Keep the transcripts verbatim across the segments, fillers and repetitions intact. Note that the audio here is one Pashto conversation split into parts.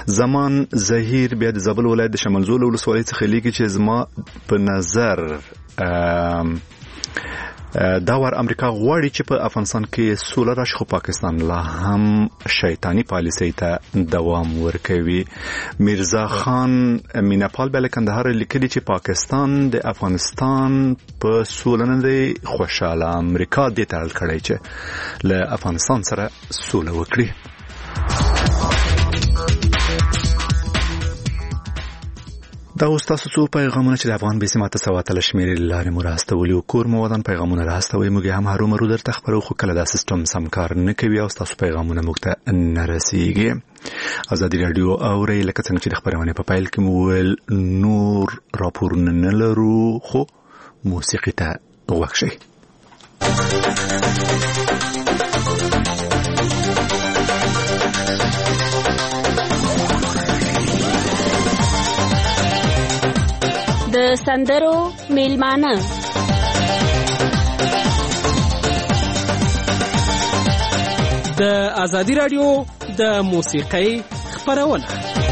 زمان زهیر بیا د زابل ولایت د شمالزول ولسوالۍ څخه لیکي چې زما په نظر دا ور امریکا غواړي چې په افغانستان کې سوله راشي، خو پاکستان لا هم شیطانی پالیسۍ ته دوام ورکوي. میرزا خان میناپال بل کندهار لیکلي چې پاکستان د افغانستان په سوله نه دی خوشاله، امریکا دې ته اړ کړی چې له افغانستان سره سوله وکړي. دا اوس تاسو څو پیغامونه چې د افغان بي سي ماته سواتل شمیرې لارې مو راستولي او کور مو ودان پیغامونه راستوي، موږ هم هرو مرو درته خبرو، خو کله دا سیستم سم کار نه کوي او تاسو پیغامونه موږ ته نه رسیږي. ازادي رادیو اوري لکه څنګه چې د خبرونه په پایل کې مو ول نور راپورونه نه لرو، خو موسیقي ته غوږ شئ. د سندرو میلمانه د ازادي رادیو د موسیقۍ خبرونه.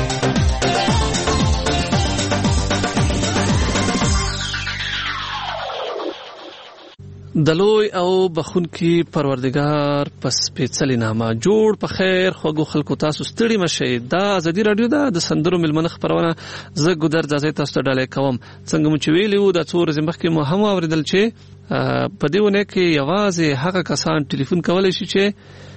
دلوی او بخونکی پروردگار پس پیڅلی نامه جوړ په خیر خوږو خلکو تاسو ستړي مشئ. دا ازادي رادیو دا د سندرو ملمنه خبرونه زه ګودر ځای تاسو ته ډالې کوم. څنګه مو چې ویلو د څو ورځې مخکې مو هم اوریدل چې په دې ونه کې یوازې هغه کسان ټلیفون کولای شي چې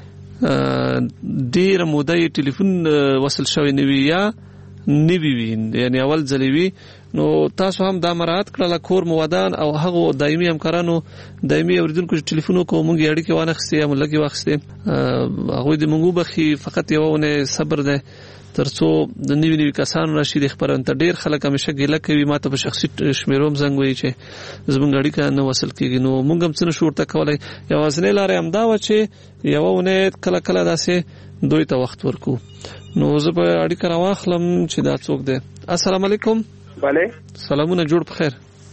ډیر موده ټلیفون وصل شوی نوي یا نوي وي، یعنی اول ځلې وي. نو تاسو هم دا مراعات کړل کور مو ودان او هغه دایمي همکارانو دایمي اوریدونکو ټلیفون کو مونږ اړیکې وانه خستې هم لګي واخستې هغه د مونږ بخي فقط یوونه صبر ده ترڅو د نیوی نیوی کسانو راشي د خبرونه ته ډیر خلک همیشه ګیله کوي، ماته په شخصي شمیروم زنګ وایي چې زمونږ اړیکه نه وصل کیږي. نو مونږ هم څه شورته کولای، یوازنی لارې هم دا و چې یوونه کله کله داسې دوی ته وخت ورکو. نو زه به اړیکه راواخلم چې دا څوک دی. السلام علیکم. بله سلامونه، جوړ بخیر.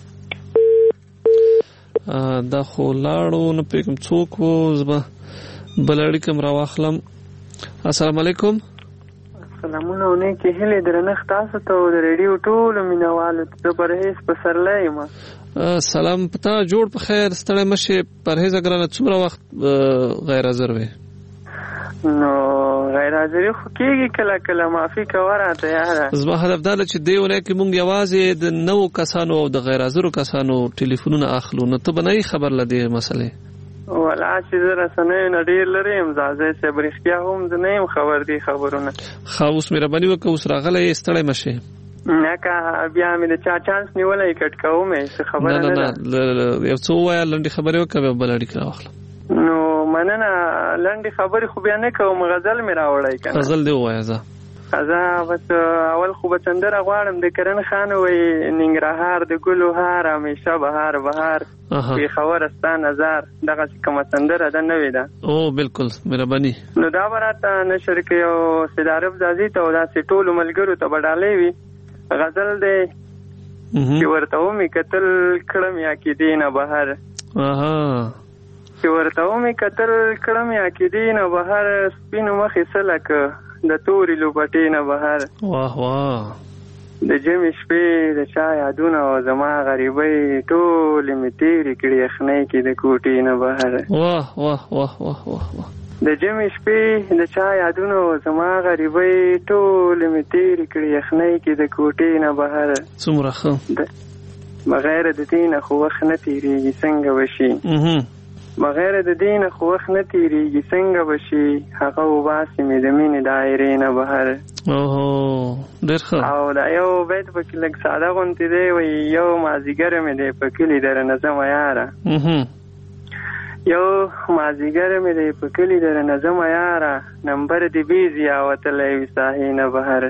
دا خو لاړو نه پیګم څوک وو، زه به بل اړیکه راواخلم. السلام علیکم. سلامونه، ونه کې هلې درنښت تاسو ته او د ریډیو ټولو مینوالو ته پرهیز پسرلی یم. سلام پتا، جوړ بخیر، ستړی مشه. پرهیز اګرانه څومره وخت غیر حاضر وي؟ نو غیر حاضری خو کېږي کله کله، معافي کوه راته یاره. زما هدف دا ده چې دې ونه کې مونږ یوازې د نوو کسانو او د غیر حاضرو کسانو ټلیفونونه اخلو. نو ته به نه خبر له دې مسلې؟ ولا چې زه رسنیو نه ډېر لرې یم، ځاځی صاحب رښتیا هم زه نه یم خبر دې خبرونه. ښه اوس مهرباني وکړه، اوس راغلی یې، ستړی مه شې. نه که بیا مې د چا چانس نیولی کټ کوم یې څه خبره نه ده. یو څه ووایه، لنډې خبرې وکړه، بیا بل اړیکه راواخلم. نو مننه، لنډې خبرې خو بیا نه کوم، غزل مې راوړی که نه؟ غزل دې ووایه. زه زه بس اول خو به سندره غواړم د کرن خان وایي ننګرهار د ګلو هار همیشه بهار بهار پېښور ستا نظر، دغسې کومه سندره ده نوې ده. او بالکل مهرباني. نو دا به راته نشر کوي او سید عارف ځاځي ته او داسې ټولو ملګرو ته به ډالۍ وي. غزل دی چې ورته ومې کتل کړم یا عقیدې نه بهر، چې ورته ومې کتل کړم یا عقیدې نه بهر، سپینو مخې څه لکه د تورې لوپټې نه بهر. واه واه، د جمعې شپې د چا یادونه او زما غریبۍ ټولې مې تېرې کړې یخنۍ کې د کوټې نه بهر. واه واه واه واه واه، د جمعې شپې د چا یادونه او زما غریبۍ ټولې مې تېرې کړې یخنۍ کې د کوټې نه بهر. څومره ښه. بغیر د دې نه خو وخت نه تېرېږي، څنګه به شي؟ بغیر د دې نه خو وخت نه تېرېږي، څنګه به شي؟ هغه وباسي مې د مینې دایرې نه بهر. اوهو ډېر ښه. او دا یو بیت پکې لږ ساده غوندې دی، وایي یو مازدیګر مې دی په کلي درنه ځمه یاره، یو مازدیګر مې دی په کلي درنه ځمه یاره، نمبر دې بیزي راوتلی وي ساحې نه بهر.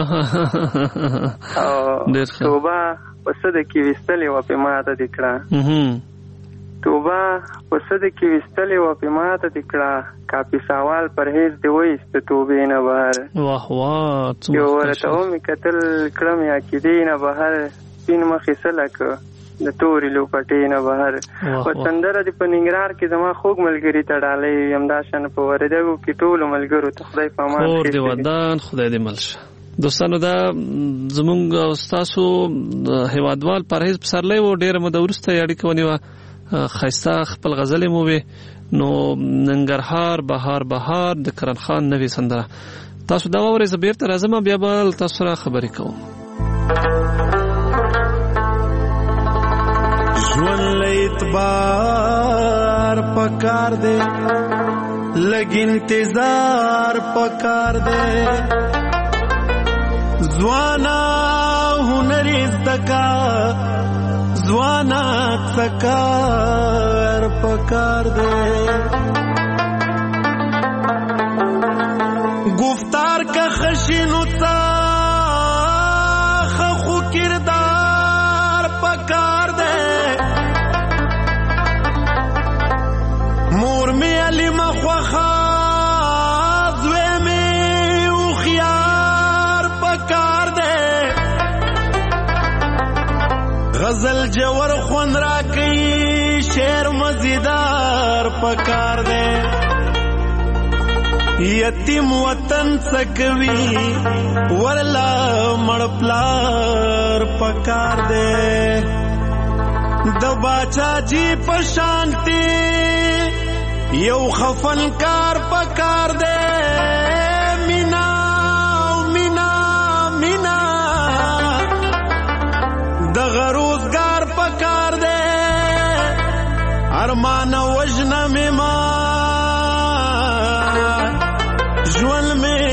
او توبه په څه د کې ویستلې وه پې ماته دې کړه، توبه په څه د کې ویستلې وه پې ماته دې کړه، کاپي سوال پرهیز دې وایست توبې نه بهر. واه واه، یو ورته ومې کتل کړم یا عقیدې نه بهر، سپین مخې څه لکه د تورې لوپټې نه بهر. په سندره دې په ننګرهار کې زما خوږ ملګري ته ډالۍ، همداشان په وردګو کې ټولو ملګرو ته خدای په امان. کور دې ودان، خدای دې مل شه. دوستانو دا زمونږ او تاسو هیوادوال پرهیز پسرلی و ډیره مده وروسته یې اړیکه ونیوه ښایسته خپل غزلې مو وې نو ننګرهار بهار بهار د کرن خان نوې سندره تاسو دا واورئ زه بیرته راځم بیا به تاسو سره خبرې کوم. ژوند له اعتبار پکار دی لږ انتظار پکار دی ځوانا هنر زده کا ځوانا سکار پکار دی گفتار کا خشینو تا خو کردار پکار دی مور می علی مخوخا زوی می اوخیار پکار دی غزل جور خون را کئی شعر مزیدار پکار دی یتیم وطن سکوی ورلا مړپلار پکار دی د باچا جی پشانتی یو خفنکار پکار دی مینا مینا مینا د غروزگار پکار دی ارمان وجنا میما ژوند میں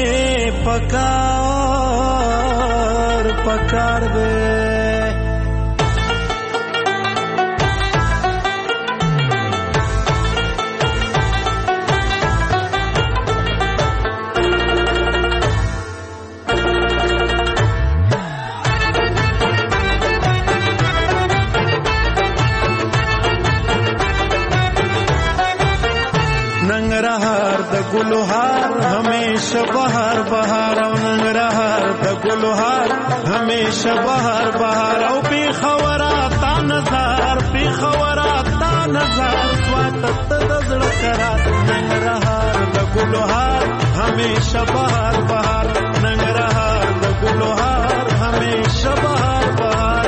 پکار پکار دی ننګرهار د ګلوهار همیشه بهار بهار او ننګرهار د ګلوهار همیشه بهار بهار او پیښورا تا نظر پیښورا تا نظر سواتت د زړه قرار ننګرهار د ګلوهار همیشه بهار بهار ننګرهار د ګلوهار همیشه بهار بهار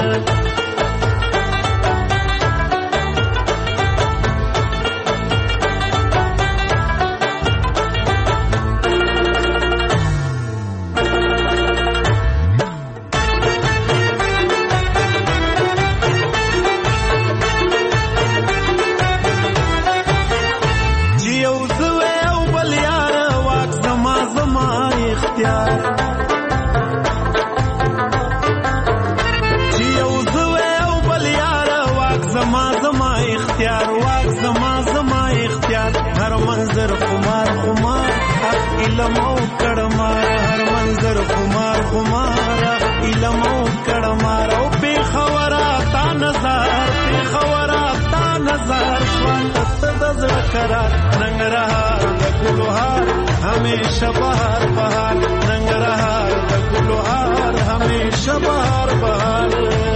علمو کڑمار ہر منظر خمار خمار علمو کڑمار او پیښورا تا نظر پیښورا تا نظر سوانت د زړه قرار ننګرهار د ګلوهار همیشه بهار بهار ننګرهار د ګلوهار همیشه بهار بهار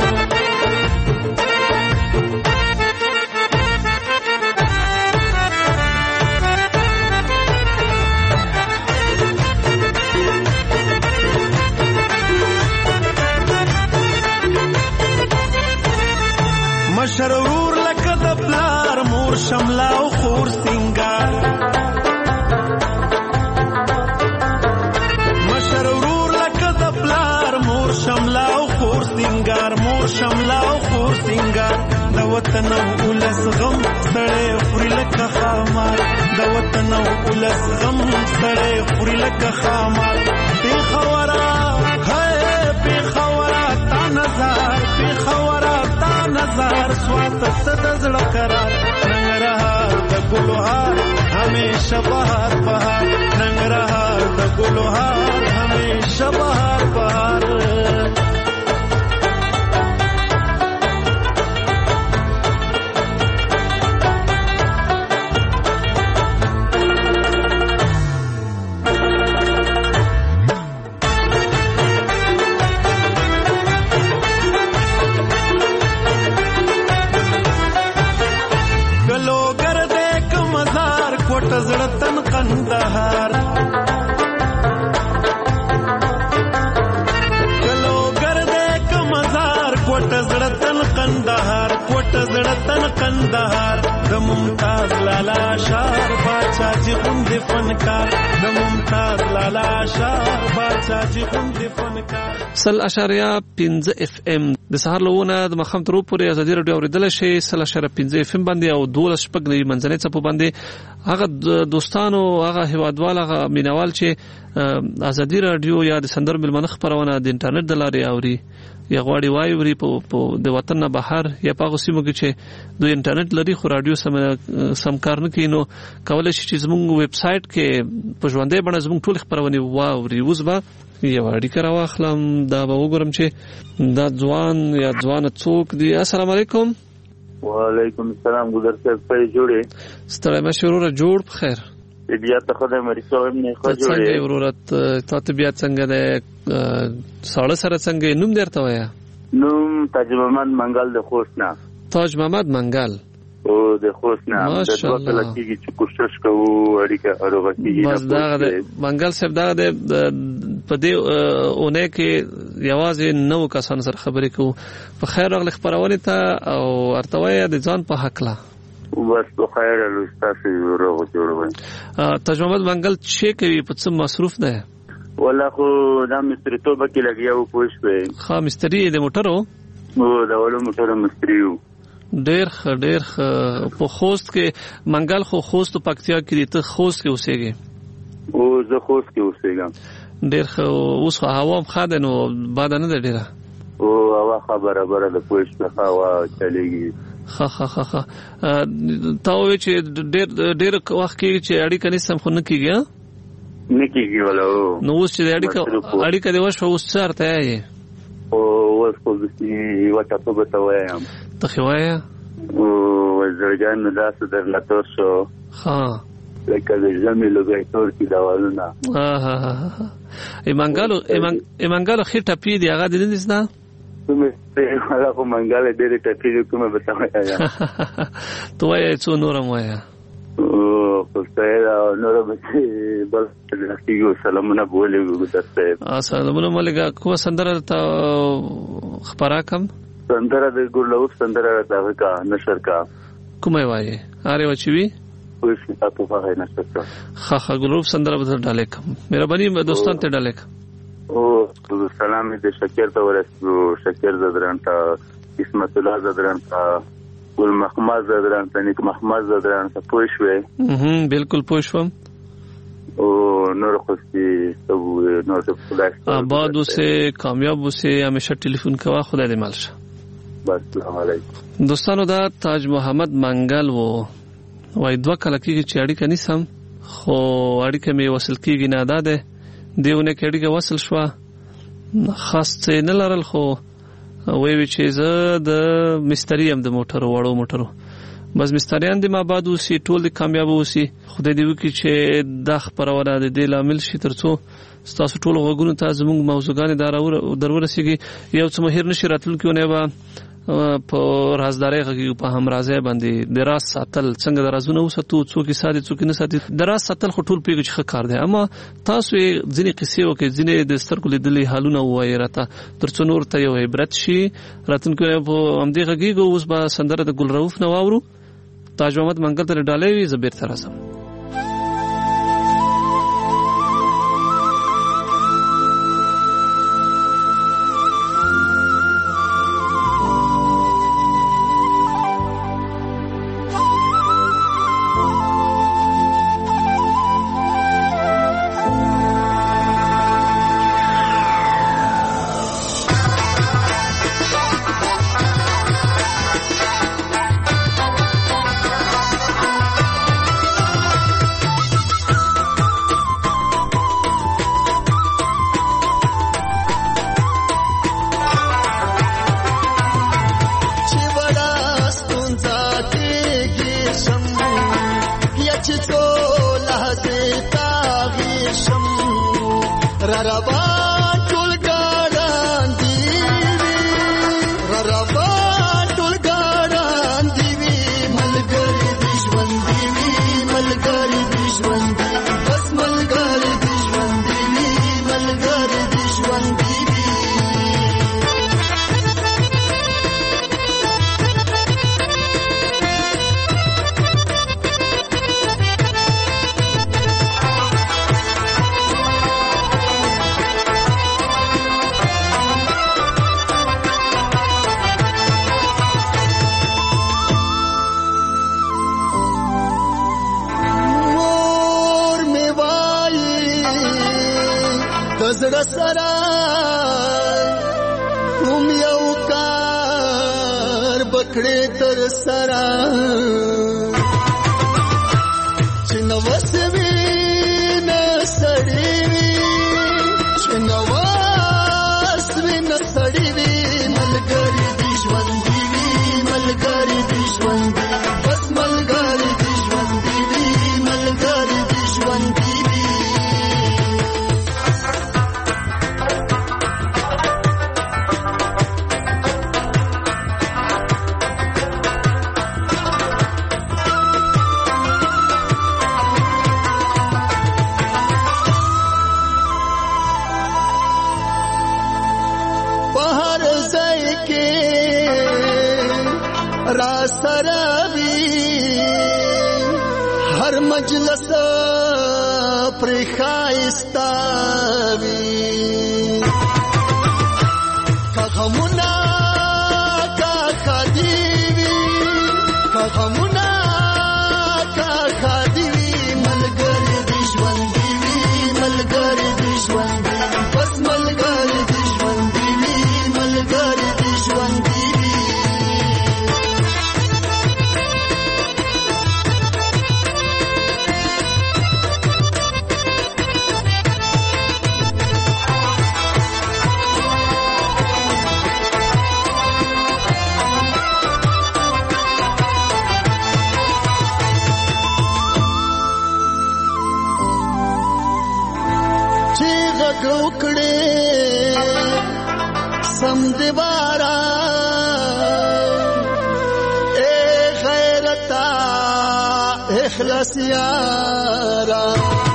مشرور لکه د پلار مور شملا او خور سنگار مشرور لکه د پلار مور شملا او خور سنگار مور شملا او خور سنگار د وطن او ولس غم سړی خوري لکه خامار د وطن او ولس غم سړی خوري لکه خامار پیښورا هاي پیښورا تا نظر پیښورا نظر سواتت د زړه قرار ننګرهار د ګلوهار همیشه بهار بهار ننګرهار د ګلوهار همیشه بهار بهار زړه تن قندهار کندهار د ممتاز لالا شار باچا جی غوند فنکار د ممتاز لالا شار باچا جی غوند فنکار سل اشاریه پنځه اف ام د سهار لونه د مخام تر پورې ازادي رادیو اوریدل شي سل اشاریه پنځه اف ام باندې او دولس شپږ نوي منځنۍ څپو باندې هغه دوستانو هغه هیوادوال هغه مینوال چې ازادي رادیو یا د سندر ملمنه خبرونه د انټرنیټ د لارې اوري یا غواړي وایي وري په د وطن نه بهر یا په غوسیمو کې چې د انټرنیټ لري خو رادیو سم سم کار نه کوي نو کولای شي چې زموږ ویب سټ کې په ژوندۍ بڼه زموږ ټول خبرونه واوري اوس به یو اړیکه راواخلم دا به وګورم چې دا ځوان یا ځوان څوک دی. السلام علیکم. وعلیکم السلام. ګذر صاحب په جوړه ستړی مشوره جوړ په خیر بیا ته خدای مری سوم نه خو جوړه څنګه ورورت ته طبيعت څنګه ده ساړه سره څنګه نوم درته وایا؟ نوم تاج محمد منګل د خوشنا. تاج محمد منګل او د خوشنا د دوه کله کېږي چې کوشش کوو اړیکه اړوغه کېږي. بس دا د منګل صاحب دا د په دې اونې کې یوازې نو کسان سره خبرې کوو په خیر راغلی خبرونه ته او ارتوي د ځان په حق لا بس په خیر له تاسو ورغو جوړوي. تاج محمد منګل چې کوي په څه مصروف ده؟ ولا خو دا مستری توبه کې لګیاو پوښ په خا مستری د موټرو او دا ولو موټر مستریو ډېر ډېر په خوست کې منګل خو خوست او پکتیا کې ته خوست کې اوسېږي او زه خوست کې اوسېږم. ډېر اوس هوا خاده نو باد نه ده ډېره او هوا خبره بره د پوښ په هوا چلېږي. خا خا خا خا تا وې چې ډېر ډېر وخت کې چې اړیکه نسم خو نه کیږي نه کیږي ولا نو اوس چې اړیکه اړیکه د وښو اوس چارته یې او اوس خو دې وتا په بته وایم ته خوایا او زرګان نو داسه درلته شو ها لکه د زمي لګای تور کی داوالونه ها ها ها ایمنګالو ایمنګالو خې ټپی دی هغه د دې نه کومه هغه په منګاله ډېر ټپی کومه بتاویا ته وای څو نورم وایا او په ستایره نور به بل کیږي سلامونه بولې ګوتسته سلامونه ملګا کوم سندره ته خبره کم سندره د ګورلوف سندره راځه کا نشر کا کومه وایي اره وچوي کوئی تاسو په نشر کا خا خا ګورلوف سندره به ډالې کم مهرباني دوستان ته ډالې کم او سلام دې شکر ته ورسو شکر زدران ته قسمت الله زدران ته ګل محمد زدران ته نیک محمد زدران ته پوښوي هم بالکل پوښوم او نور خوشي سب نور څه خدای آباد اوسه کامیاب اوسه همیشه ټلیفون کوا خدای دې مال شه. بس السلام علیکم. دوستانو دا تاج محمد منګل وو وای دوه کله کې چې اړیکه نیسم خو اړیکه می وصل کیږي نه ده دیونه کې اړیکه وصل شو خاص څه نه لرل خو وی وی چې زه د مستری هم د موټر وړو موټرو بس مستریان د ما بعد اوسې ټول د کامیاب اوسې خدای دې وکړي چې دا خبرونه د دې لامل شي ترڅو تاسو ټول غوږونو ته زموږ موضوعګان درورسیږي یو څه مهیر نشي راتلونکي نه به په رازداري غږی په همرازه باندې د راز ساتل څنګه د رازونه وساتو څوک ساتي څوک نه ساتي د راز ساتل خو ټول پیږي چې کار دی اما تاسو یې ځینې قصې او کې ځینې د سترګو لیدلې حالونه وایي راته ترڅو نور ته یو عبرت شي راتلونکي په همدې غږی اوس به سندره د ګل رؤف نو واورو تاج محمد منګل ته ډالې وي زبیر تر راځم. سره کوم یو کار بکړې تر سره چې نو وسوي نه سړی وي چې نو وسوي نه سړی وي ملګری د ژوند دی ملګری د ژوند دی بس ملګری د ژوند دی ملګری د ژوند دی را سراوی هر مجلس پر خایستاوی کا غمونا کا خادیوی کا غمونا کا خادیوی ملګری د ژوند دی ملګری د ژوند دی بس ملګری د ژوند دی ملګری د ژوند دی ګوکړې سم دیوارا اے غیرتا اخلاص یارا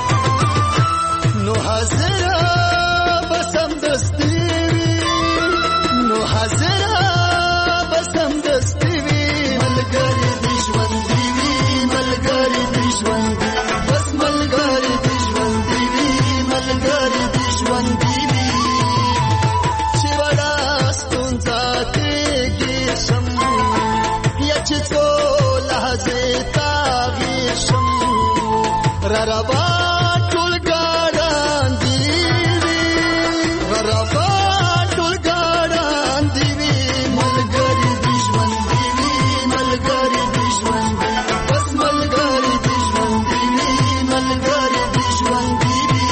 نو حاضر بسم دستی نو حاضر بسم دستی ملګری د ژوند دی ملګری د ژوند دی بس ملګری د ژوند دی ملګری د ژوند دی چې وړا ستونزه کېږي شم یا چې څو لحظې تاغي شم را ربا ټول ګاډان دی را ربا ټول ګاډان دی ملګری د ژوند دی ملګری د ژوند دی بس ملګری د ژوند دی ملګری د ژوند دی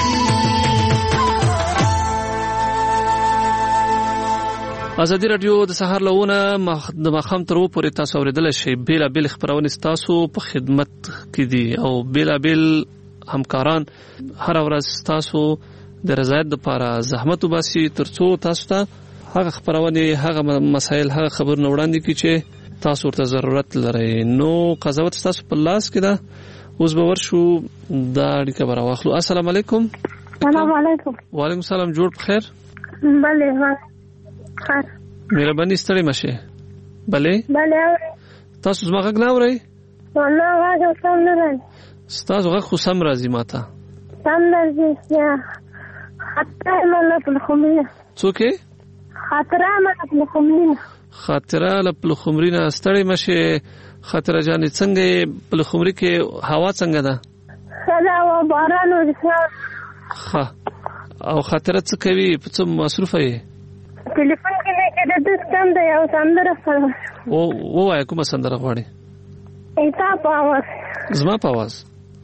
ازادي رادیو د سهار لونه د مخام تر و پورې تاسو اوریدل شي بیل بیل خبرونه تاسو په خدمت کې دي او بیل بیل همکاران هر ورځ تاسو د رضایت لپاره زحمت وباسي ترڅو تاسو ته هغه خبرونه هغه مسایل هغه خبرونه وړاندې کړي چې تاسو ورته ضرورت لرئ نو قضاوت تاسو په لاس کې ده اوس به ورشو دا اړیکه براوخلو السلام علیکم السلام علیکم وعلیکم السلام جوړ بخیر بله خیر مهرباني ستړي مشه بله بله تاسو زما غږ نه اورئ والله غږ سم نه راځي تاسو غږ خو سم راځي ماته سم راځي یا خاطره مله په خمرینه څوک خاطره مله په خمرینه خاطره له خمرینه ستړي مشه خاطره جانې څنګه په خمري کې هوا څنګه ده سلا و باران ورسره ها او خاطره څه کوي په څه مصروفه یې ټلیفون کې نه کېده د ستم د یو سندره سره او وای کومه سندره غواړي ایتا په आवाज زما په आवाज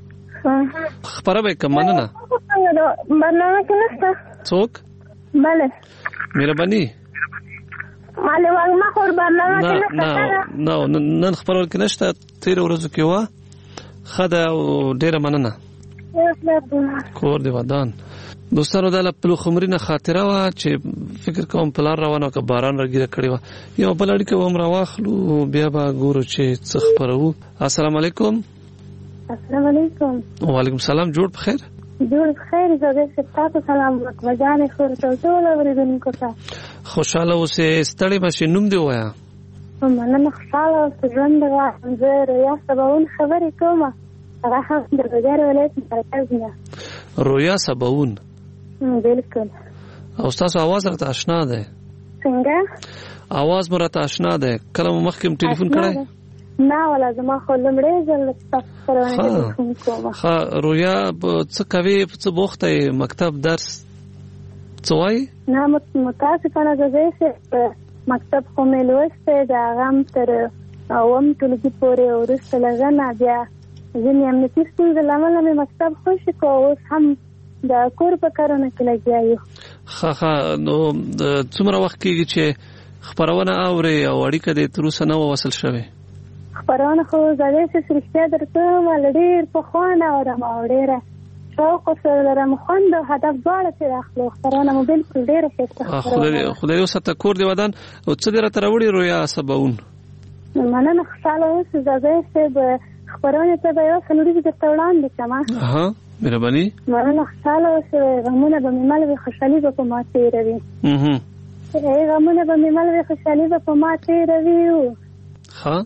خبره به کوم نه نه برنامه کې نشته څوک bale مهرباني مالې وای ما خور برنامه کې نشته نه نه نن خبرول کې نشته تیر ورځو کې وا خدا او ډیره مننه کور دی ودان دوستانو د خپل خمرینه خاطره وا چې فکر کوم پلان روانه ک باران راګیره کړی و یو بل اړیکه و امر واخلو بیا به ګورو چې څه خبرو السلام علیکم السلام علیکم وعلیکم السلام جوړ بخیر جوړ بخیر زده ستاسو سلام وکړه خور ته ټول اوریدونکو ته خوشاله اوسه ستړي مشه نوم دی وایا مننه خوشاله اوسه ژوند راځم زه یا سباون خبرې کومه هغه هم د بازار ولایت مرکز نه رویا سباون بالکل او تاسو आवाज راته آشنا ده څنګه आवाज مرته آشنا ده کله مخکې ټلیفون کړای نه ولا زما خو لمړې ځل تاسو سره ټلیفون کوم ها رویا څه کوي څه بوخته مکتب درس څه وایي؟ نه متاسفانه د دې مکتب خو مې لوستی د هغه هم تر اووم ټولګي پورې وروسته له هغه نه بیا ځینې امنیتي ستونزې له امله مې مکتب خوشي کړ، اوس هم د کور په کارونه کې لګیا یو. ښه ښه، نو څومره وخت کېږي چې خپرونه اورې او اړیکه دې تر اوسه نه وه وصل شوې؟ خپرونه خو زه داسې رښتیا درته وایم له ډېر پخوا نه اورم او ډېره شوق ورسره لرم، خوند او هدف دواړه ترې اخلو. خپرونه مو بلکل ډېره ښایسته خپرونه. خدای وساته کور دې ودان. او څه دې راته راوړي رویا سباوون؟ مننه، خوشحاله اوسې. زازی صاحب خپرونې ته به یوه څلوریزې درته وړاندې کړمه. ها مهرباني. مننه، خوشحاله اوسې. غمونه به مې مل وي، خوشحالي به په ما تېروي. غمونه به مې مل وي، خوشحالي به په ما تېروي. ښه،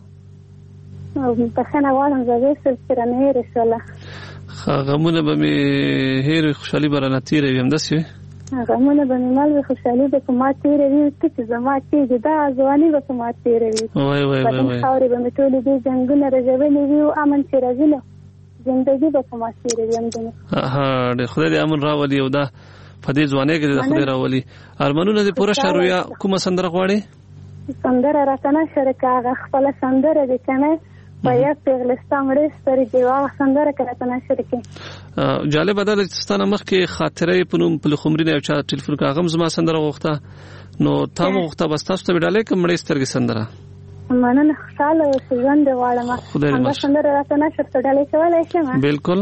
بخښنه غواړم زازی صاحب چې رانه هېرې شوله. غمونه به مې هېر وي، خوشحالي به رانه تېروي. همداسې وي؟ غمونه به مې مل وي، خوشحالي به په ما تېروي. ته چې زما کېږي دا ځواني به په ما تېروي. وای وای وای وطن خاورې به مې ټولې دې جنګونه رژولي وي او امن چې راځي نو زندګي به په ما تېروي. همدومره. ها، خدای دې امن راولي او دا په دې ځوانۍ کې دې خدای راولي. ارمانونه دې پوره شه. رویا کومه سندره غواړې؟ سندره راته نشه که هغه خپله سندره دې که نه په یک پېغلې ستا مړې سترګې هغه سندره که راته نشر کړې. جالبه دا ده چې ستا نه مخکې خاطره په نوم په لخمري نه یو چا ټلیفون کړه، هغه هم زما سندره غوښته، نو تا مو غوښته بس تاسو ته مې ډالۍ کړم مړې سترګې سندره. مننه، خوشحاله اوسې. ژوند دې غواړم. همدا سندره راته نشر ته ډالۍ کولی شم؟ بلکل.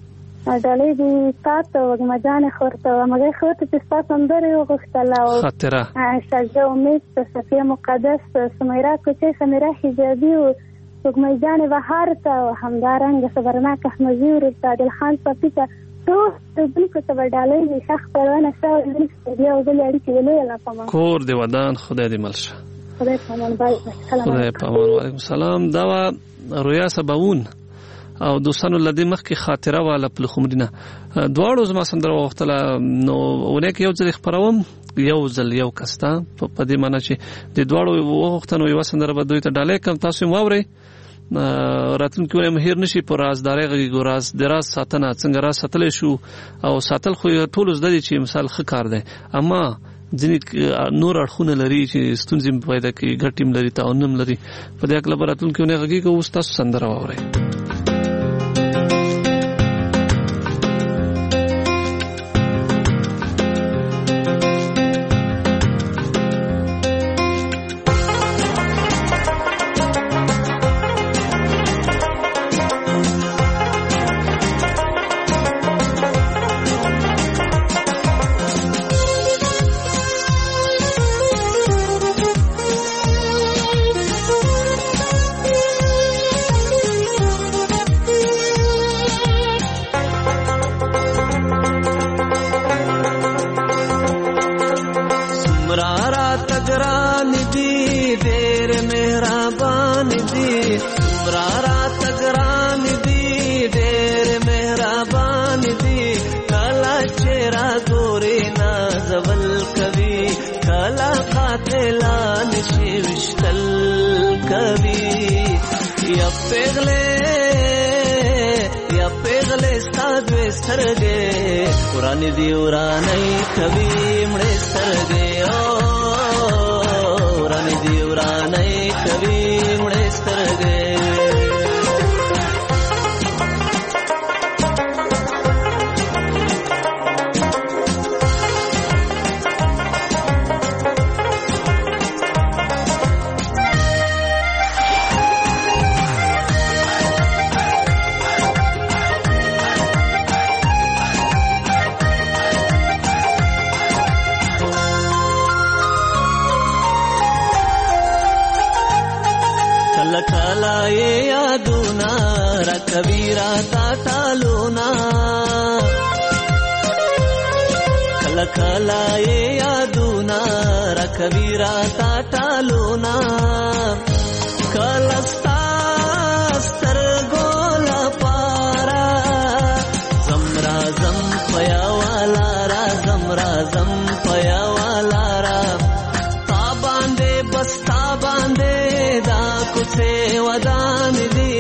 ډالۍ دې تا ته وږمه جانې خو ورته وم، هغې خو ورته چې ستا سندره یې وغوښتله او خاطره شاجه امید، صفیه مقدس، سمیرا کوچۍ، سمیرا حجابي او سپوږمۍ جانې بهار ته او همدارنګه صبرناک احمدي ورته عادل خان صفي ته ټول اورېدونکو ته به ډالۍ وي. ښه خپرونه شوې وروسته بیا او بلې اړیکې ولویه لا پامان. کور دې ودان. خدای دې مل شه. خدای پامان. بای خدای پامان. وعلیکم السلام. دا وه رویا سباوون او دوستانو له دې مخکې خاطره واله په لخمري نه دواړو زما سندره وغوښتله، نو اونۍ کې یو ځل خپروم، یو ځل یو کس ته، په دې معنی چې د دواړو وغوښته نو یوه سندره به دوی ته ډالۍ کړم. تاسو یې واورئ، راتلونکي اونۍ مو هېر نه شي. په رازدارۍ غږېږو، راز د راز ساتنه څنګه راز ساتلی شو او ساتل خو ټولو زده دي چې مثال ښه کار دی، اما ځینې نور اړخونه لري چې ستونزې پیدا کوي، ګټې هم لري، تعاون هم لري. په دې هکله به راتلونکي اونۍ غږېږو. اوس تاسو سندره واورئ.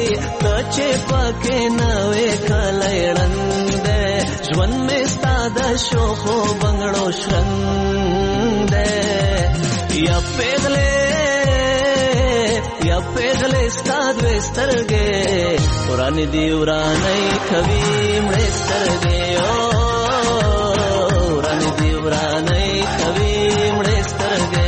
ژوند می ستاده شوخو بنگړو شرنګ دې یا پیغله یا پیغله ستاد وسترګې وران دی ورانې کوي مړ سترګې او وران دی ورانې کوي مړ سترګې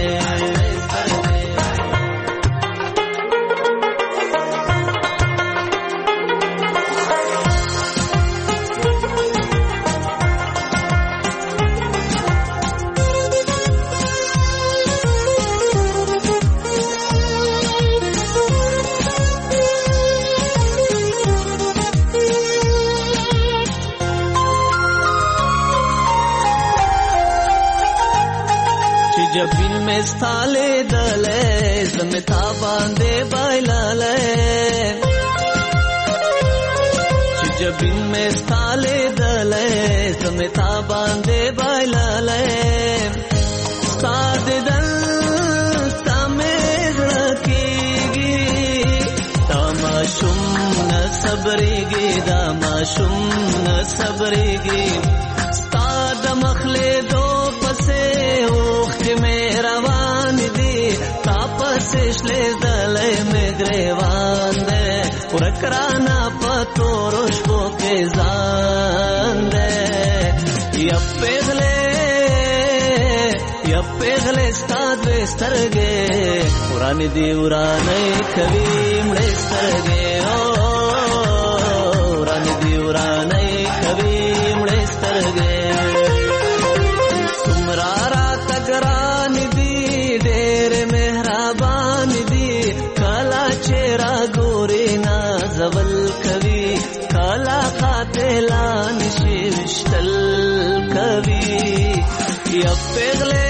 जबीन में स्थाले दले जमता बांधे बाइलाले जबीन में स्थाले दले जमता बांधे बाइलाले साद दल तमेज रखीगी तमाशुम न सबरेगी दामाशुम न सबरेगी साद मखले दो पसे में रवान दी तापस इसले दले में ग्रेवान दे उरकराना पतो रोशबो के जान दे यप्पेगले यप्पेगले स्ताद वेस्तरगे पुरानी दी उराने कभी मड़े स्तरगे ओ उरानी दी उराने कभी मड़े स्तरगे सुमरारा तगरान दी देर मेहराबान दी काला चेहरा गोरे ना जवल कवि काला खातेला निशिष्टल कवि यप्पेगले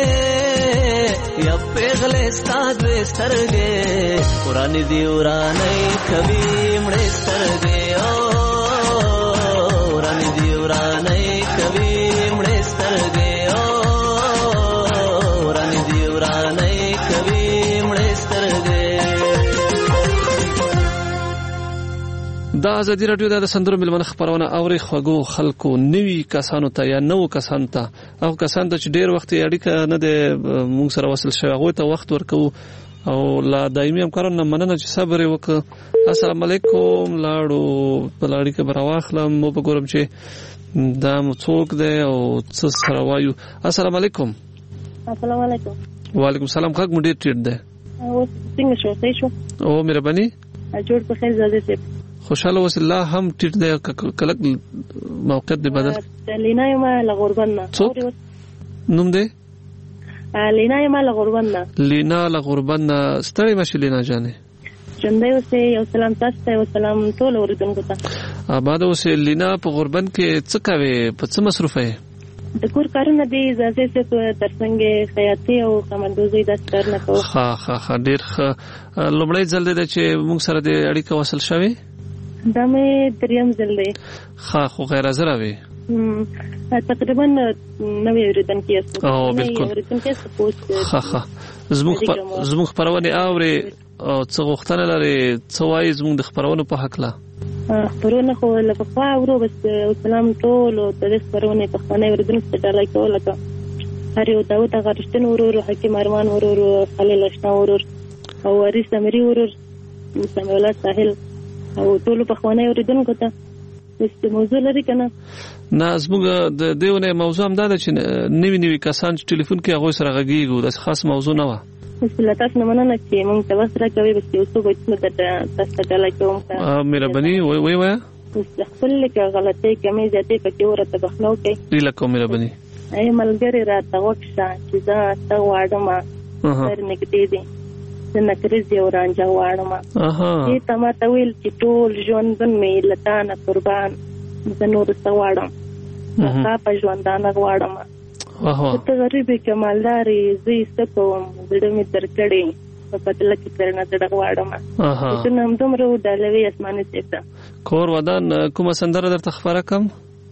यप्पेगले स्ताद वेस्तरगे पुरानी दी उराने कवि मड़े स्तरगे ओ उरानी दी उराने कवि मड़े स्तरगे دا ازادي رادیو د سندرو ملمن خبرونه اوري خوګو خلکو نوي کسانو ته یا نو کسانو ته او کسان ته چې ډیر وخت اړیکه نه ده موږ سره وصل شوی هغه ته وخت ورکو او لا دایمي همکارانو مننه چې صبر وکړه. السلام علیکم لاړو بلاړی کې براواخلم مو په ګورم چې دا څوک دی او څه سره وایو. السلام علیکم. السلام علیکم. وعلیکم السلام. خګ مو ډیر ټیټ دی او څنګه شو صحیح شو او مهرباني جوړ په خیر زده سي خوشاله وس الله هم ټیټ دی کلک موقعیت دی بدل لینا یما لغوربنا نوم دی لینا یما لغوربنا لینا لغوربنا ستړي مشه لینا جانې چنده اوسه یو سلام تاسو ته سلام ټول اوریدونکو ته آباد اوسه لینا په غوربن کې څه کوي په څه مصروف یې د کور کارونه دي زازه څه ترڅنګ خیاطي او خمندوزي د ستر نه کوي. ها ها ها ډیر ښه. لومړی ځل دی چې موږ سره د اړیکه وصل شوی دا مې دریم ځل دی. ها خو غیر زره وي تقریبا نوې اوریدونکو یې او بالکل اوریدونکو یې پوسټ ها ها زموږ زموږ خبرونه اوري او څه غوښتنه لري څه وایي زموږ د خبرونو په حق لا خبرونه خو لکه خو اورو بس سلام ټول او د خبرونه په خانه اوریدونکو ته ډالای کوله ته هر یو داوود غرشتن ورور حکیم ارمان ورور خلیل اشنا ورور او وارث امری ورور سمیولا ساحل او ټول په خانه اوریدونکو ته د موضوع لري کنه نه زموږ د دیونه موضوع هم دا چې نوی نوی کسان چې ټلیفون کې هغه سره غږیږي د خاص موضوع نه و. بسم تاسو نه مننه چې موږ ته وسره کوي بس یو څه وایي چې تاسو ته ډالای کوم ته مهرباني وای وای وای خپل کې غلطي کمی زیاتې پکې ورته بخلو کوي لکه مهرباني ای ملګری راته وښه چې دا تا واړم سر نګدې دي څنګه کړی یو رانجا واړم اها دې تما ته ویل چې ټول ژوند مې لتانه قربان زه نور څه واړم هغه په ژوندانه واړم اها ته غریبې کمالداري زه یې کوم زړه مې درکړې په پتل کې ترنه دغه واړم اها چې نن دومره ډالوي اسماني څه کور ودان کومه سندره درته خبره کوم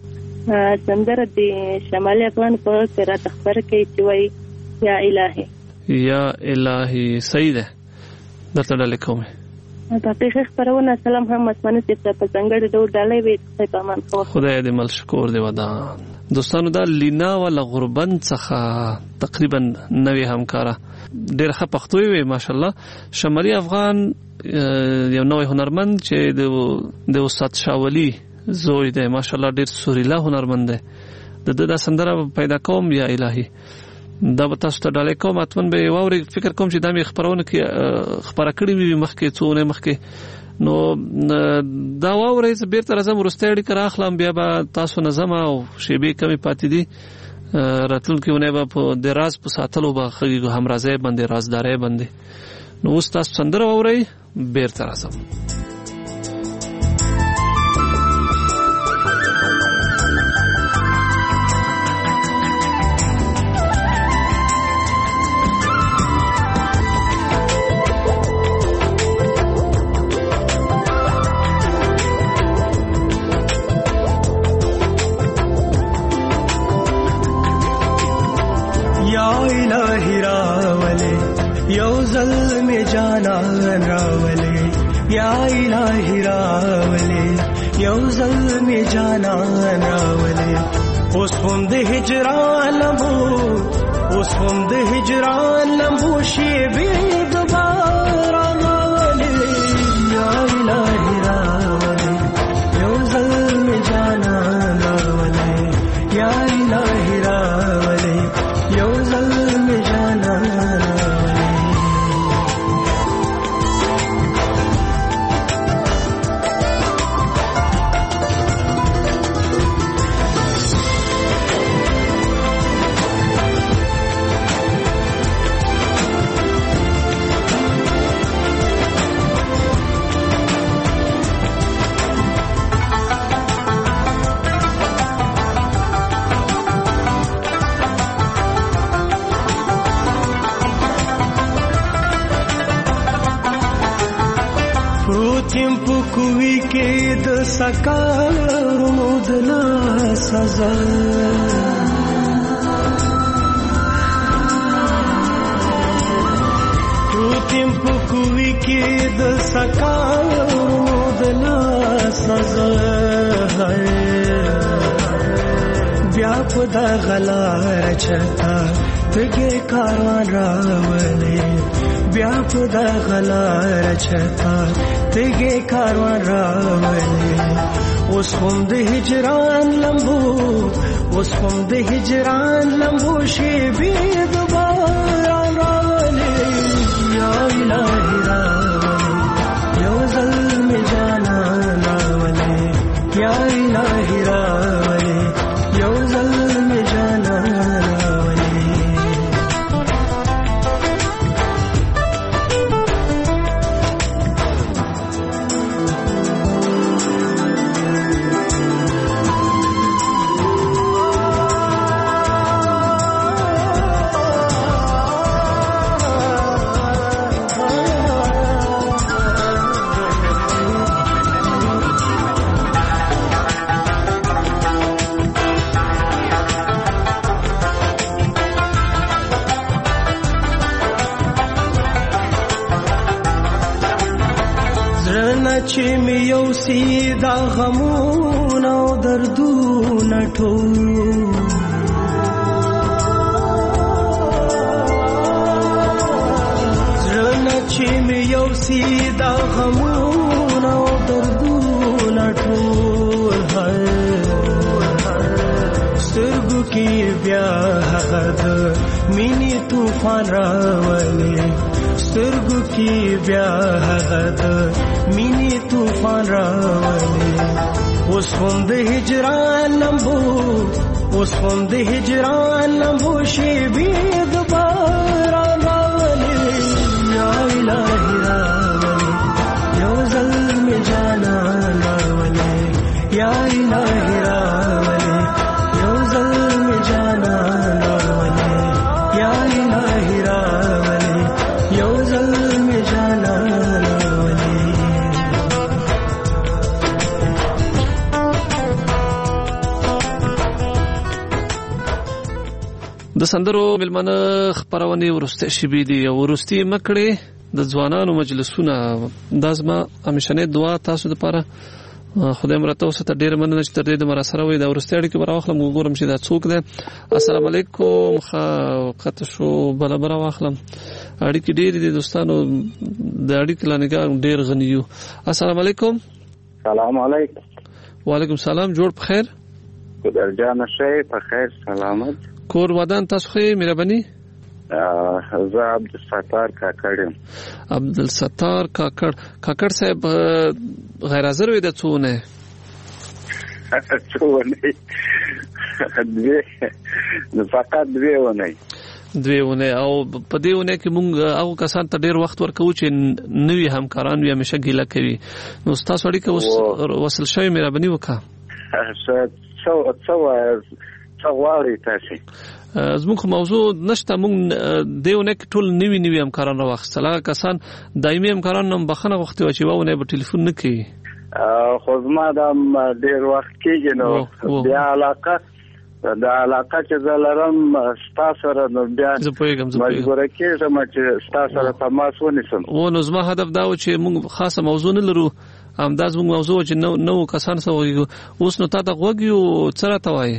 سندره دی شمالي افغان په سره تخبر کوي چې وای یا الهي یا الهي صحیح ده درته ډالې کوم په پیښه خبرونه سلام هم مسمنه چې په څنګه ډول ډالۍ وي په امان خو خدای دې مل شکور دی ودان. دوستانو دا لینا ول غربن څخه تقریبا نوې همکارا ډېر ښه پښتو وي ماشالله. شمالي افغان یو نوې هنرمند چې د د استاد شاولی زوی دی ماشالله ډېر سوريلا هنرمند دی. د د سندره پیدا کوم یا الهي دا به تاسو ته ډالۍ کوم اتمن به واوري. فکر کوم چې دا مې خبرونه کې خبره کړې وي مخکې څونه مخکې نو دا واوري چې بیرته راځم ورسته اړیکه راخلم بیا به تاسو نظم او شیبې کمی پاتې دي راتلونکي ونه به په دراز په ساتلو به خګو همرازه باندې رازداري باندې نو اوس تاسو سندره واوري بیرته راځم. या इलाही रावले यौजल में जाना रावले उस फुंद हिजरान लम्बू उस फुंद हिजरान लम्बू शेबे दोबारा रावले या इलाही रावले यौजल में जाना रावले या इलाही रावले यौजल में जाना कुवी के द सकारो दला सजा कृतिम कुवी के द सकारो दला सजा व्यापदा गला रचता तगे कारवान रावले व्यापदा गला रचता तेगे कारवान रावले उस खुंद हिजरान लंबू उस खुंद हिजरान लंबू शेबे दोबारा रावले या इलाही रावले यौजल में जाना रावले या इलाही रावले यौजल में जाना چې مې یو سیدا غمونه او دردونه ټول زړه چې مې یو سیدا غمونه او دردونه ټول سترګو کې بیا هغه د مینې طوفان راولي سترګو کې بیا هغه د مینی طوفان راولي اوس هم د هجران لمبو اوس هم د هجران لمبو شیبې دوباره راولي یا الهي راولي یو ځل مې جانا راولي یا الهي راولي یو ځل مې جانا راولي یا الهي راولي یو ځل مې جانا د سندرو ملمنه خبرونه ورسته شبي دي او ورستي مکړي د ځوانانو مجلسونه دا زما همیشنه دعا تاسو لپاره خدای مرته اوسه ته ډیر مننه چې تر دې د مراسره وي دا ورسته اړیکه برا واخلم وګورم چې دا څوک دی. السلام علیکم. خا قط شو بل برا واخلم اړیکه ډیر دي دوستانو د اړیکه لنګا ډیر غنیو. السلام علیکم. سلام علیکم. وعلیکم سلام. جوړ په خیر. خدای جان شه په خیر سلامت. کور ودان تاسو خې مهرباني. زه عبدالستار کاکړ یم. عبدالستار کاکړ. کاکړ صاحب غیر حاضر وي د څونه څونه دوی نو فقط دوی ونه دوی ونه او په دې ونه کې مونږ هغه کسان ته ډیر وخت ورکو چې نوی همکاران وي همیشه ګیله کوي. نو تاسو اړیکه اوس وصل شوی مهرباني وکړه. څه څه څه غواړئ تاسو؟ زموږ موضوع نشته. مونږ دیونه کې ټول نوی نوی همکاران راوخستل. هغه کسان دایمي همکاران هم بخښنه غوښتي و چې وونه به ټلیفون نه کوي. خو زما دا ډیر وخت کېږي نو بیا علاقه دا علاقه چې زه لرم ستا سره نو بیا مجبوره کېږم چې ستا سره تماس ونیسم. و نو زما هدف دا و چې مونږ خاصه موضوع نه لرو. همدا زموږ موضوع چې نو نو کسان سره وایو. اوس نو تا ته غوږ یو څه راته وایي؟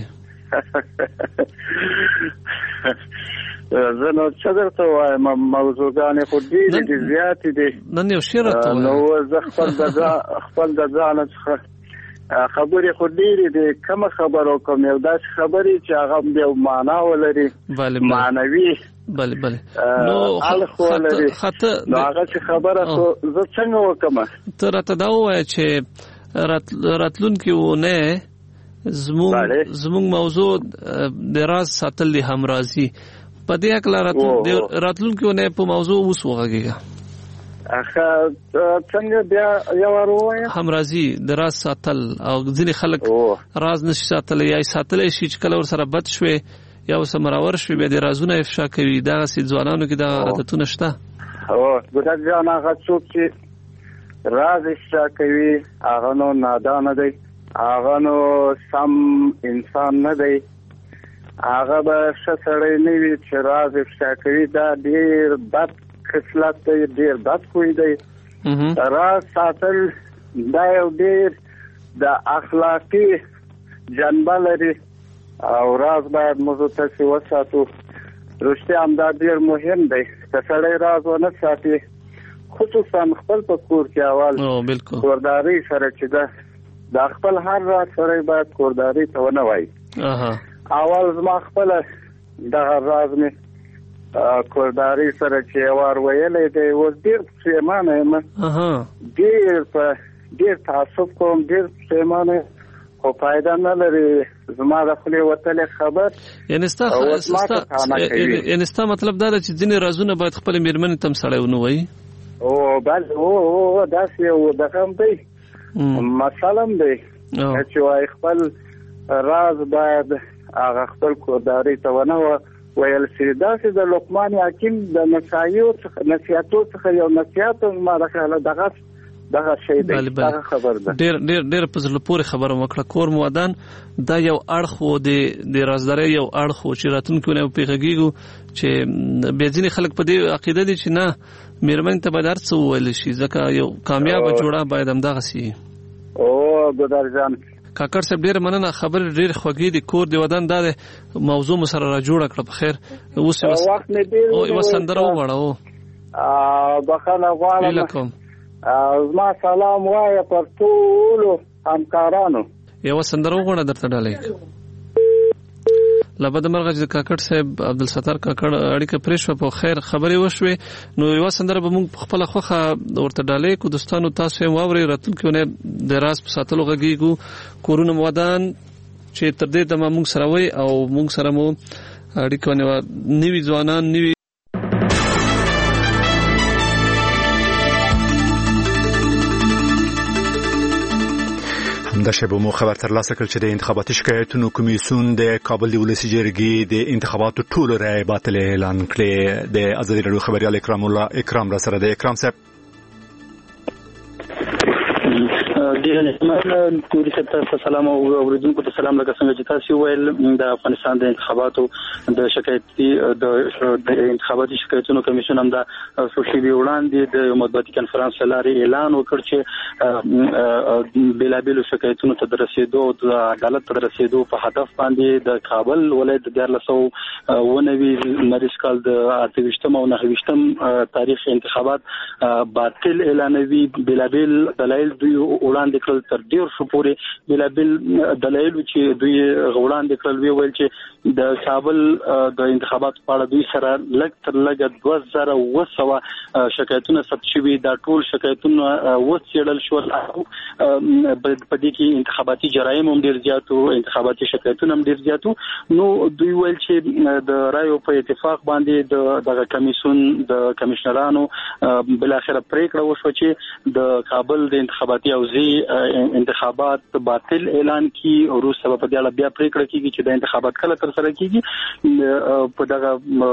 زه نو څه درته وایم موضوعګانې خو ډېرې دي زیاتې دي. نن یو شی راته وایه. نو زه خپل د خپل د ځانه څخه خبرې خو ډېرې دي. کومه خبره وکړم یو داسې خبرې چې هغه یو معنا ولري معنوي بله بله نو الخ ولري نو هغه چې خبره زه څنګه وکړم؟ ته راته دا ووایه چې راتلونکې اونۍ زموږ زموږ موضوع د راز ساتل دي همرازي. په دې اکلا راتلونکي ونه په موضوع وسوغږیږي. اخه څنګه بیا یو وروه همرازي د راز ساتل او ځینې خلک راز نشي ساتل یا ساتل شي چې کله ور سره بد شوي یا سمراور شوي بیا د رازونه افشا کوي. دا سي ځوانانو کې دا عادتونه شته. او ګډ ځان هغه څوک چې راز افشا کوي هغه نو نادان دی. هغه نو سم انسان نه دی. هغه به ښه سړی نه وي چې راز افشا کوي. دا ډېر بد خصلت دی. ډېر بد خوی دی. راز ساتل دا یو ډېر د اخلاقي جنبه لري او راز باید موږ تاسې وساتو. رښتیا هم دا ډېر مهم دی. که سړی راز ونه ساتي خصوصا خپل په کور کې اول کورداري سره چې ده دا خپل هر راز سره باید کورداري ته ونه وایي. اول زما خپل دغه راز مې کورداري سره چې وار ویلی دی اوس ډېر پښېمانه یم. ډېر په ډېر تعصب کوم. ډېر پښېمانه خو فایده نه لري. زما د خولې وتلی خبر یعنې ستا مطلب دا ده چې ځینې رازونه باید خپلې مېرمنې ته هم سړی ونه وایي؟ او بل او داسې یو دغه هم دی مثلا دی چې وایي خپل راز باید هغه خپل کورداري ته ونه ویل شي. داسې د لقمان حکیم د نصیحتو څخه یو نصیحت ما د خیاله دغه دغه شی دی. دغه خبر ده. ډېر ډېر ډېر په زړه پورې خبره وکړه. کور مو ودان دا یو اړخ و د رازدارۍ یو اړخ و چې راتلونکي ونه پرې غږېږو چې بیا ځینې خلک په دې عقیده دي چې نه مېرمنې ته باید هر څه وویلی شي ځکه یو کامیابه جوړه باید همدغسې وي. او ګودر جان کاکړ صاحب ډېره مننه. خبرې ډېرې خوږې دي. کور دې ودان دا د موضوع مو سره را جوړه کړه. په خیر اوس یوه سندره وغواړه. بخښنه غواړم. زما سلام وایه پر ټولو همکارانو. یوه سندره وغواړه درته ډالۍ. له بده مرغه چې کاکړ صاحب عبدالستار کاکړ اړیکه پرې شوه په خیر خبرې وشوې نو یوه سندره به موږ په خپله خوښه ورته ډالۍ کړو. دوستانو تاسو یې واورئ. راتلونکې اونۍ د راز په ساتلو غږېږو. کورونه مو ودان چې تر دې دمه موږ سره وئ او موږ سره مو اړیکه ونیوه. نوي ځوانان نوي د شبو مو خبر ترلاسه کړ چې د انتخاباتي شکایتونو کمیسیون د کابل د ولسي جرګې د انتخاباتو ټول رای باطل اعلان کړي. د ازادي راډیو خبريال اکرام الله اکرام را سره د اکرام صاحب ډیر ټول ته سلام او اوریدونکو ته سلام لکه څنګه چې تاسو ویل د افغانستان د انتخاباتو د شکایتي د انتخاباتي شکایتونو کمیشن هم د سوشي وړاندې د مطبوعاتي کانفرنس لاري اعلان وکړ چې بلابل شکایتونو ته رسیدو د عدالت ته رسیدو په هدف باندې د کابل ولایت د لسو ونوي مریض کال د اتويشتم او نهويشتم تاریخ انتخابات باطل اعلانوي بلابل دلایل دوی وړاندې کړل تر ډیر شو پورې بلابل دلایل چې دوی وړاندې کړل وی ویل چې د کابل د انتخاباتو په اړه دوی سره لږ تر لږه دوه زره وسوه شکایتونه ثبت شوي دا ټول شکایتونه وڅېړل شول په دې کې انتخاباتي جرایم هم ډیر زیاتو انتخاباتي شکایتونه هم ډیر زیاتو نو دوی ویل چې د رایو په اتفاق باندې د کمیسیون د کمشنرانو بل اخر پریکړه وشو چې د کابل د انتخاباتي اوزي انتخابات باطل اعلان کی او روس سبب په دې اړه بیا پریکړه کیږي چې د انتخابات کله تر سره کیږي په دغه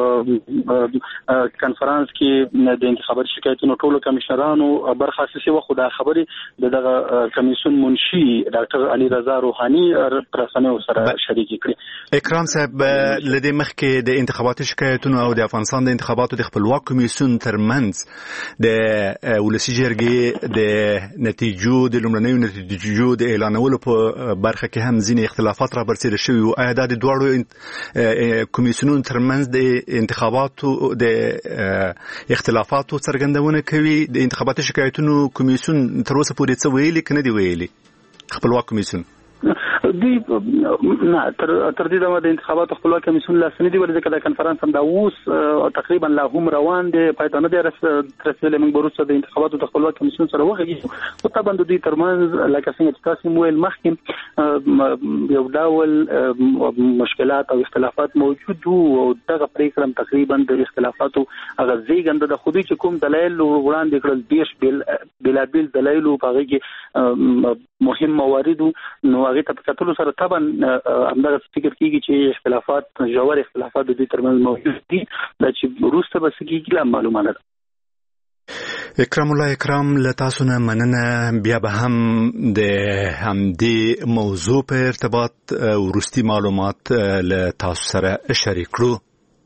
کانفرنس کې د انتخاباتي شکایتونو ټولو کمشنرانو برخه اخیستې و خو دا خبرې دغه کمیسیون منشي ډاکټر علي رضا روحاني رسنیو سره شریک کړي. اکرام صاحب لدې مخکې د انتخاباتي شکایتونو او د افغانستان د انتخاباتو د خپلواک کمیسیون ترمنځ د ولسی جرګې د نتیجو د لومړنیو نتیجو د اعلانولو په برخه کې هم ځینې اختلافات را برسېره شوي او آیا د دواړو کمیسیونونو ترمنځ د انتخاباتو د اختلافاتو څرګندونه کوي د انتخاباتي شکایتونو کمیسیون تر اوسه پورې څه ویلي که نه دي ویلي خپلواک کمیسیون دوی نه تر تر دې د انتخاباتو خپلواک کمیسیون لاسنی دی ولې د کانفرنس هم دا اوس تقریبا لا هم روان دي پاتانه دي رسېدل موږ بروسه د انتخاباتو د خپلواک کمیسیون سره وغږیږو او طبعا د دوی ترمنځ لکه څنګه چې تاسو مویل مخکې یو ډول مشکلات او اختلافات موجود او دغه پریکړه تقریبا د اختلافاتو هغه زیږنده د خودي چې کوم دلایل وړاندې کړل دیش بل بلابل دلایل او هغه کې مهم موارد نو هغه ته کتلو سره طبعا همدغه فکر کیږي چې اختلافات جوړ اختلافات د دې ترمنځ موجود دي دا چې روسته بس کیږي لا معلومه ده. اکرام الله اکرام له تاسو نه مننه بیا به هم د همدې موضوع په ارتباط ورستي معلومات له تاسو سره شریک کړو.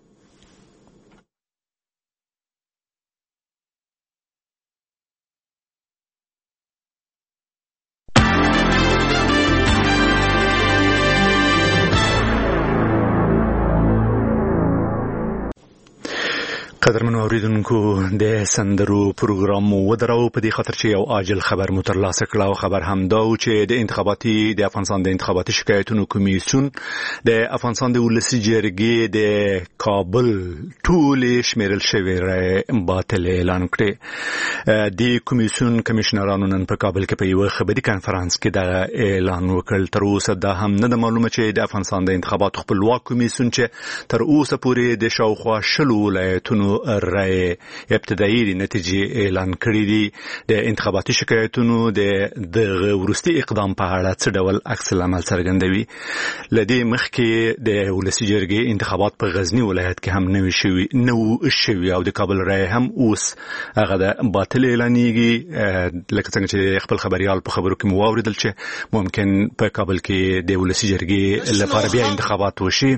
قدرمنو اوریدونکو د سندرو پروګرام ودرو په دې خاطر چې یو عاجل خبر مو ترلاسه کړ او خبر هم دا و چې د انتخاباتي د افغانستان د انتخاباتي شکایتونو کمیسیون د افغانستان د ولسی جرګې د کابل ټول شمیرل شوی رای باطل اعلان کړ. د کمیسیون کمشنرانو نن په کابل کې په یو خبري کانفرنس کې دا اعلان وکړ. تر اوسه دا هم نه معلومه چې د افغانستان د انتخاباتو خپلواک کمیسیون چې تر اوسه پورې د شاوخوا شلو ولایتونو رای ابتدایي نتیجې اعلان کړې دي. د انتخاباتي شکایتونو د ورستي اقدام په اړه څه ډول عکس العمل څرګندوي. لدې مخکې د ولسی جرګې انتخابات په غزنی ولایت کې هم نوي شوي نو شوي او د کابل رای هم اوس هغه د باطل اعلانېږي. لکه څنګه چې خپل خبريال په خبرو کې مو واوریدل چې ممکن په کابل کې د ولسی جرګې لپاره بیا انتخابات وشي.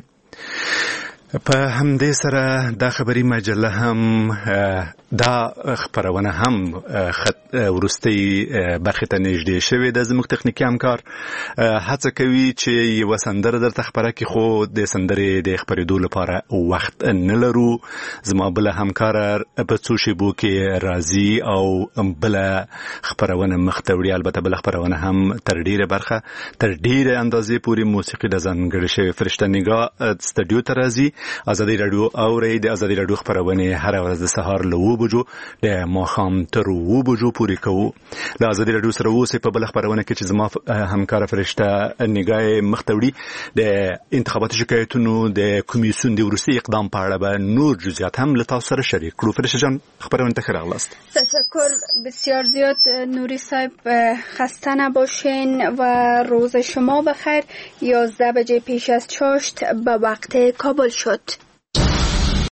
په همدې سره دا خبري مجله هم دا خبرونه هم خط ورستي برخه ته نږدې شوې د زموږ تخنیکی همکار هڅه کوي چې یو سندره درته خبره کې خو د سندرې د خبرېدو لپاره وخت نه لرو. زما بل همکار په څو شیبو کې راځي او بل خبرونه مختوړي البته بل خبرونه هم تر ډیره برخه تر ډیره اندازې پوری موسیقي د ځانګړي شوی فرشته نگاه استودیو ته راځي. ازادي رادیو او د ازادي رادیو خبرونه هر ورځ د سهار له و بجو د ماښام تر و بجو پورې کوو. د ازادي رادیو سره اوسې په بل خبرونه کې چې زما همکار فرشته نگاه مختوړي د انتخاباتي شکایتونو د کمیسیون د ورستي اقدام په اړه به نور جزئیات هم له تاسو سره شریک کړو. فرشته جان خبرونه ته راغلاست. تشکر بسیار زیاد نوری صاحب. خسته نباشین و روز شما بخیر. یازده بجه پیش از چاشت به وقت کابل شد.